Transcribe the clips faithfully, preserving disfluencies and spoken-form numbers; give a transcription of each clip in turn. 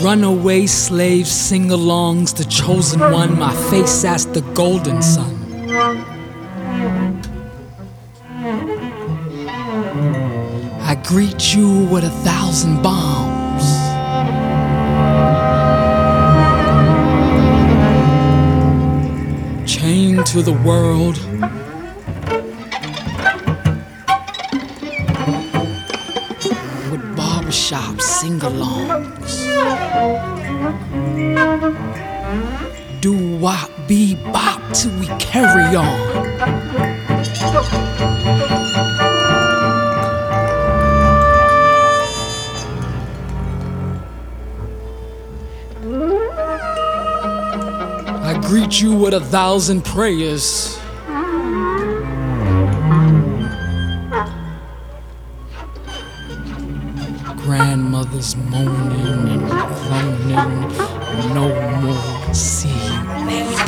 Runaway slaves, sing-alongs, the chosen one, my face as the golden sun. I greet you with a thousand bombs. Chained to the world, with barbershop sing-alongs. Do-wop, bebop till we carry on. I greet you with a thousand prayers. Grandmothers moaning and groaning, no more, see you later.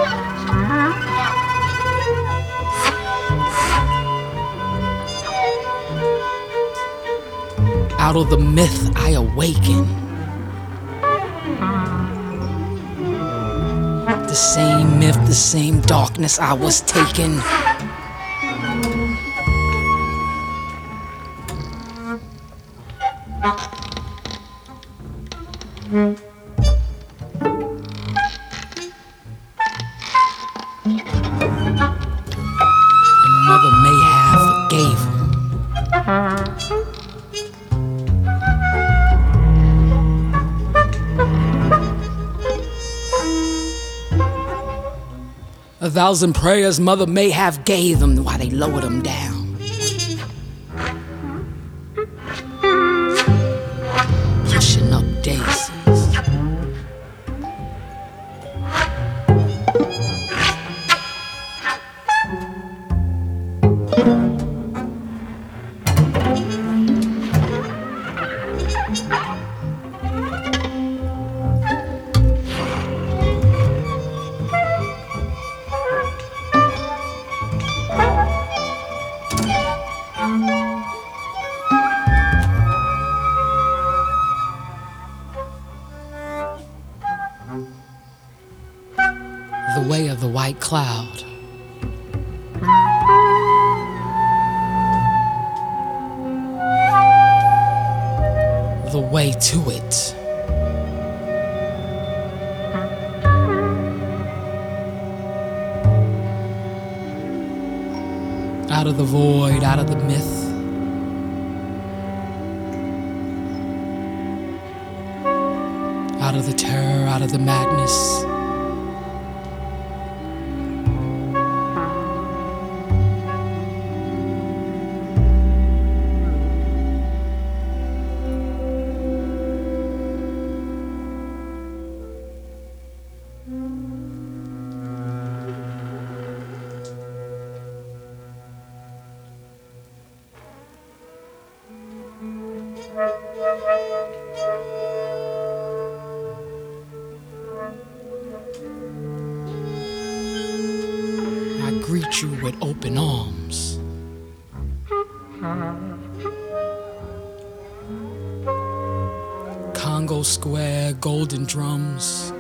Out of the myth I awaken. The same myth, the same darkness I was taken. And mother may have forgave him. A thousand prayers mother may have gave them while they lowered them down. Pushing up daisies. The way of the white cloud. The way to it. Out of the void, out of the myth. Out of the terror, out of the madness. I greet you with open arms. Congo Square, golden drums.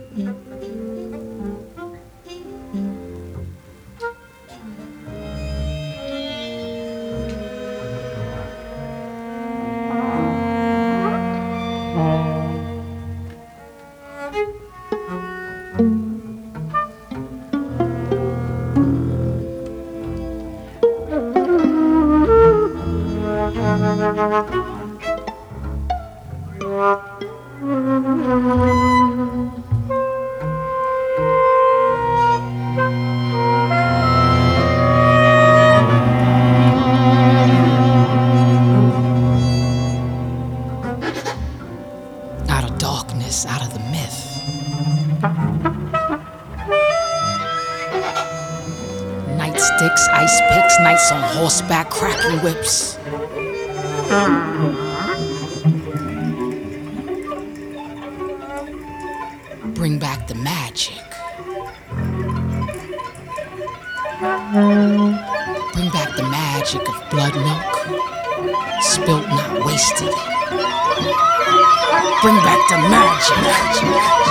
Out of darkness, out of the myth. Nightsticks, ice picks, knights on horseback, cracking whips. Bring back the magic. Bring back the magic of blood milk, spilt not wasted. Bring back the magic.